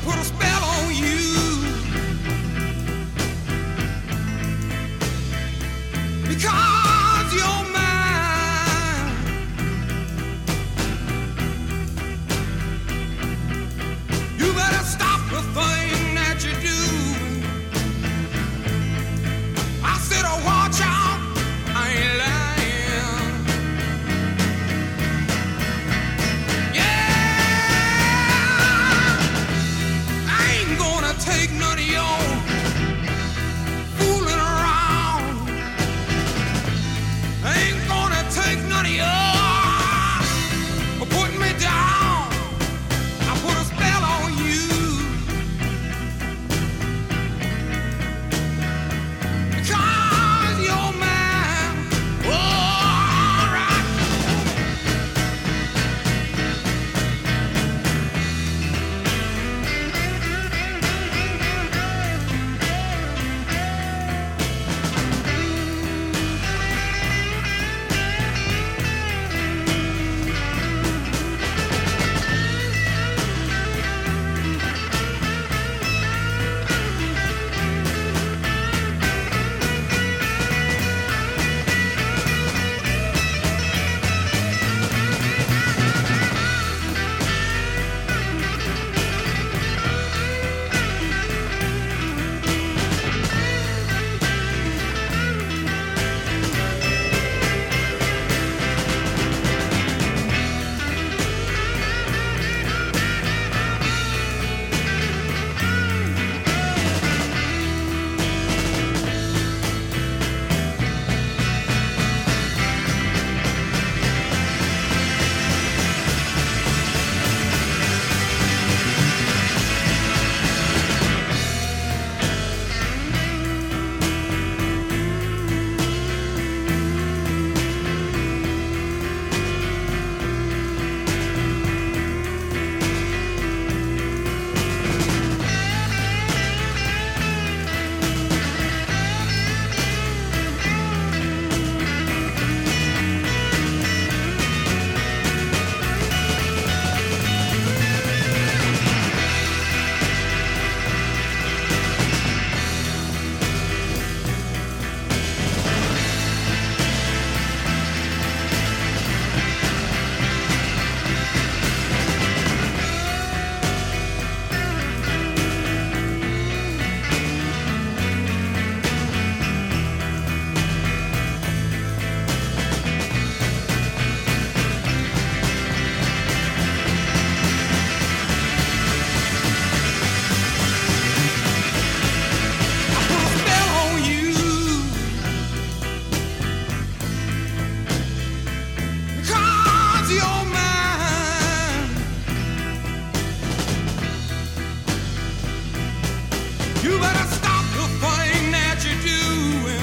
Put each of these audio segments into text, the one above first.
put a spell on you because you're mine. You better stop the thing that you do. I said, oh, watch out, I ain't lying. Yeah, I ain't gonna take none of your fooling around. I ain't gonna take none of your putting me down. I put a spell on you because you're mine. All right. You better stop the thing that you're doing.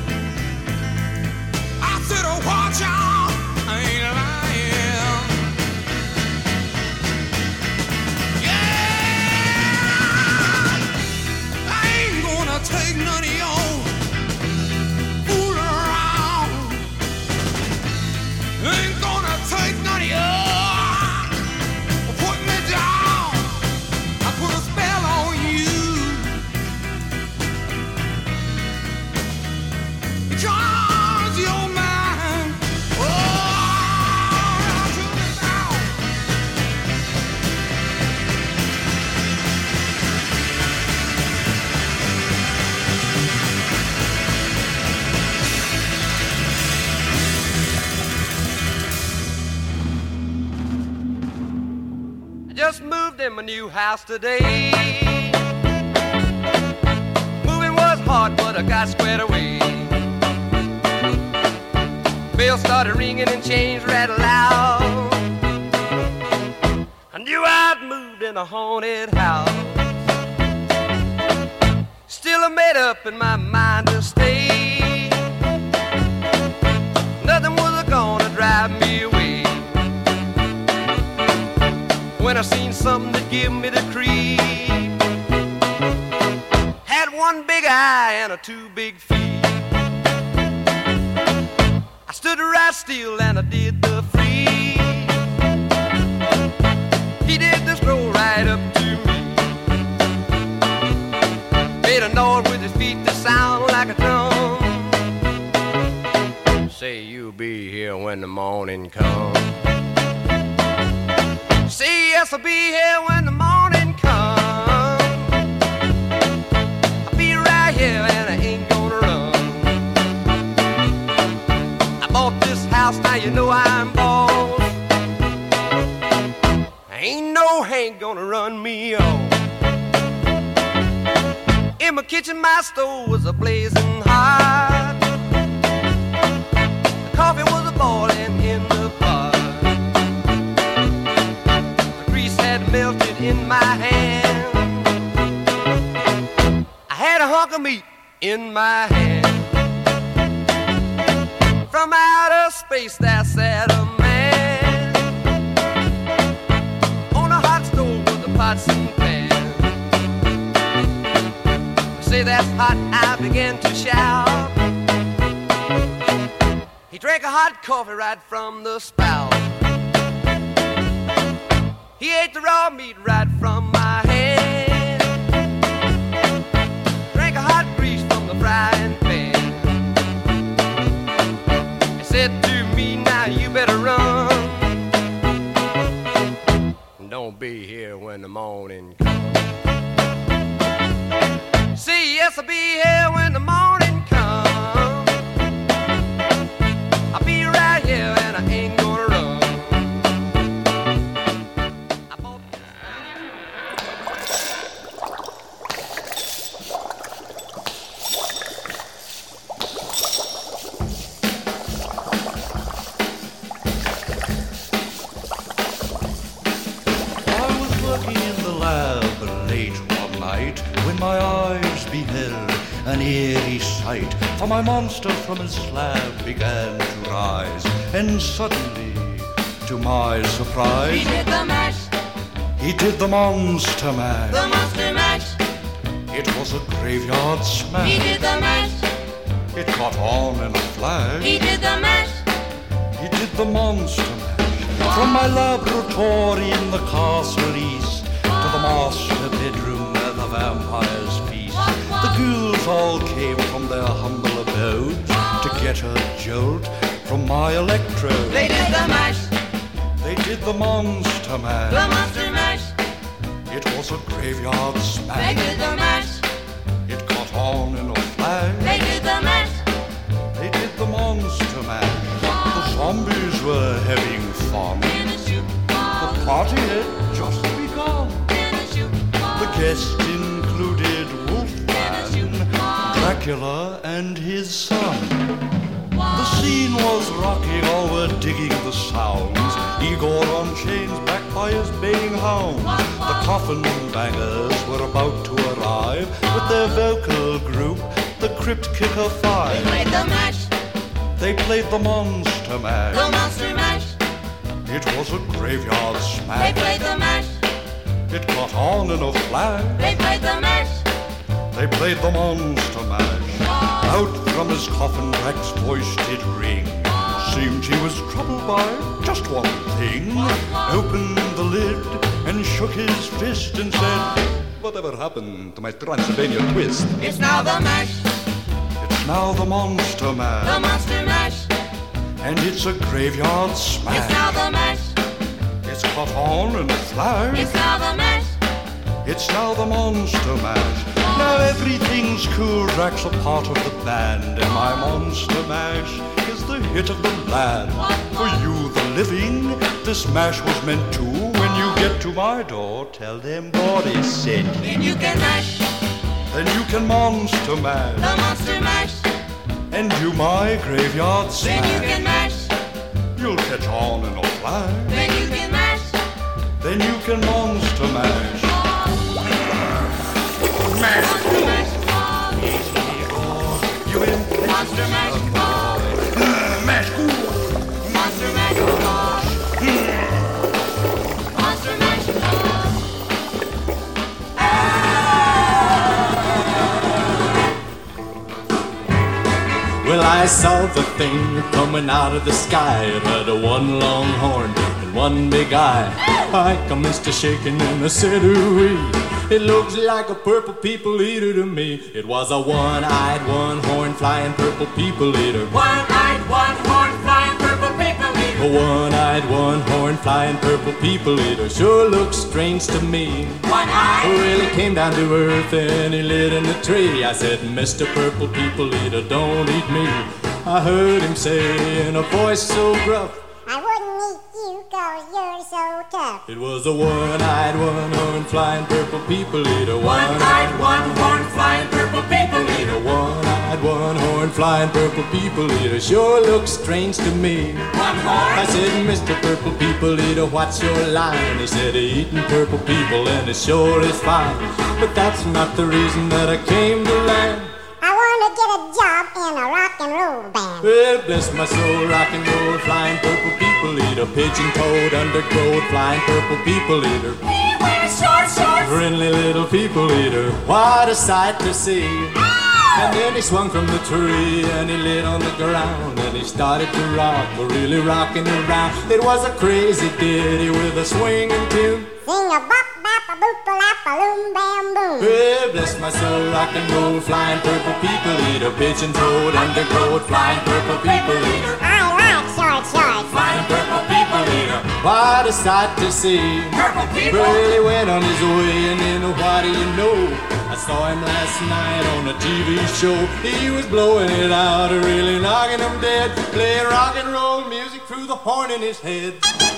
I said, oh, watch out, I ain't lying. Yeah, I ain't gonna take none of your fooling around. Ain't gonna take none of your putting me down. I put a spell on you. Because you're mine. Oh, I took it down. I just moved in my new house today. Moving was hard, but I got squared away. Bells started ringing and chains rattled loud. I knew I'd moved in a haunted house. Still I made up in my mind to stay. Nothing was gonna drive me away. When I seen something that give me the creep, had one big eye and a two big feet. I stood right still and I did the free. He did the stroll right up to me. made a noise with his feet that sound like a drum. Say you'll be here when the morning comes. Say yes, I'll be here when the morning comes. I'll be right here and I ain't gonna run. I bought this house, now you know I'm boss. Ain't no Hank gonna run me off. In my kitchen, my stove was a blazing hot. The coffee was a boiling in the pot. The grease had melted in my hand. I had a hunk of meat in my hand. From outer space there sat a man on a hot stove with the pots and pans. Say that's hot, I began to shout. He drank a hot coffee right from the spout. He ate the raw meat right from my hand. Drank a hot grease from the frying pan. He said to me, now you better run. Don't be here when the morning comes. See, yes, I'll be here when the morning comes. I'll be right here and I ain't gonna run. I was working in the lab late one night when my eyes beheld an eerie sight. For my monster from his slab began to rise, and suddenly, to my surprise, he did the mash. He did the monster mash. The monster mash. It was a graveyard smash. He did the mash. It caught on in a flash. He did the mash. He did the monster mash. From my laboratory in the castle east to the master bedroom where the vampires feast, the ghouls all came from their humble abodes to get a jolt from my electrode. They did the mash. They did the monster mash. The monster mash. It was a graveyard They smash. did the mash. It caught on in a flash. They did the mash. They did the monster mash. The zombies were having fun. In a shoot The party had just begun. In a shoot The guests included Wolfman, Dracula, and his son. The scene was rocking, all were digging the sounds. Igor on chains, backed by his baying hounds. The coffin bangers were about to arrive with their vocal group, the Crypt Kicker They Five. played the mash. They played the monster mash. The monster mash. It was a graveyard They smash. played the mash. It caught on in a flash. They played the mash. They played the monster mash. Out from his coffin, Drac's voice did ring. Seemed he was troubled by just one thing. Opened the lid and shook his fist and said, "Whatever happened to my Transylvania twist?" It's now the mash. It's now the monster The mash. monster mash. And it's a graveyard It's smash. now the mash. It's caught on in a flash. It's now the mash. It's now the monster mash. Now everything's cool, Drac's a part of the band, and my monster mash is the hit of the land. For you, the living, this mash was meant to. When you get to my door, tell them God is sent. Then you can mash. Then you can monster mash, The monster mash. and do my graveyard Then you can smash. mash. You'll catch on in a flash. Then you can mash. Then you can monster mash. Monster mash. You in Monster mash. mash. Monster mash. Monster mash. Well, I saw the thing coming out of the sky. It had a one long horn and one big eye. I commenced to shaking and I said, ooh-wee. It looks like a purple people eater to me. It was a one-eyed, one-horn flying purple people eater. One-eyed, one-horn flying purple people eater. A one-eyed, one-horn flying purple people eater sure looks strange to me. One-eyed. Well, he came down to earth and he lit in the tree. I said, Mr. Purple People Eater, don't eat me. I heard him say in a voice so gruff, I wouldn't eat you 'cause you're so tough. it was a one-eyed, one-horn flying purple people eater. One-eyed, one-horn flying purple people eater. One-eyed, one-horn flying purple people eater sure looks strange to me. One horn. I said, Mr. Purple People Eater, what's your line? He said, eating purple people and it sure is fine. But that's not the reason that I came to land. I want to get a job in a rock and roll band. Well, bless my soul, rock and roll, flying purple people eater, pigeon-toed, undergrowth, flying purple people eater. He wears short shorts. Friendly little people eater, what a sight to see. And then he swung from the tree and he lit on the ground and he started to rock, really rocking around. It was a crazy ditty with a swinging tune. Sing a bop bap a boop a lap a loom bam boom. Well, bless my soul, rock and roll, flying purple people eater, pigeon-toed, undergrowth, flying purple people eater. I like short shorts. Flying purple people eater. What a sight to see. Purple people. Well, he went on his way and then what do you know? I saw him last night on a TV show. He was blowing it out, really knocking him dead, playing rock and roll music through the horn in his head.